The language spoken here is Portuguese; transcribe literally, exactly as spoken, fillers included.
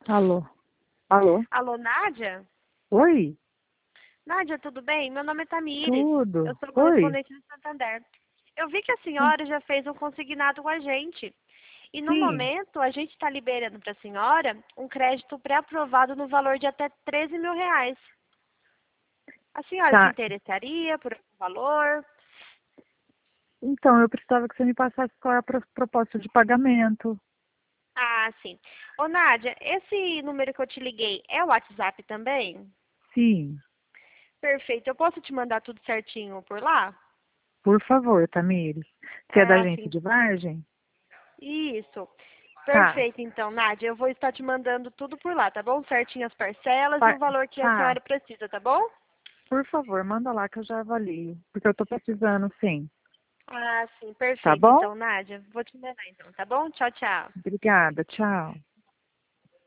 Alô? Alô? Alô, Nádia? Oi? Nádia, tudo bem? Meu nome é Tamires. Eu Tudo? sou Oi? correspondente do Santander. Eu vi que a Ah, senhora já fez um consignado com a gente. E no sim. momento, a gente está liberando para a senhora um crédito pré-aprovado no valor de até treze mil reais. A senhora se Tá. interessaria por esse valor? Então, eu precisava que você me passasse qual é a pro- proposta de pagamento. Ah, sim. Ô, Nádia, esse número que eu te liguei é o WhatsApp também? Sim. Perfeito. Eu posso te mandar tudo certinho por lá? Por favor, Tamires. Você é da Ah, agência sim. de Vargem? Isso. Tá. Perfeito, então, Nádia. Eu vou estar te mandando tudo por lá, tá bom? Certinho as parcelas e o Pa- valor que a Tá. senhora precisa, tá bom? Por favor, manda lá que eu já avalio. Porque eu tô precisando, sim. Ah, sim. Tá Perfeito, bom? então, Nádia. Vou te mandar, então, tá bom? Tchau, tchau. Obrigada. Tchau.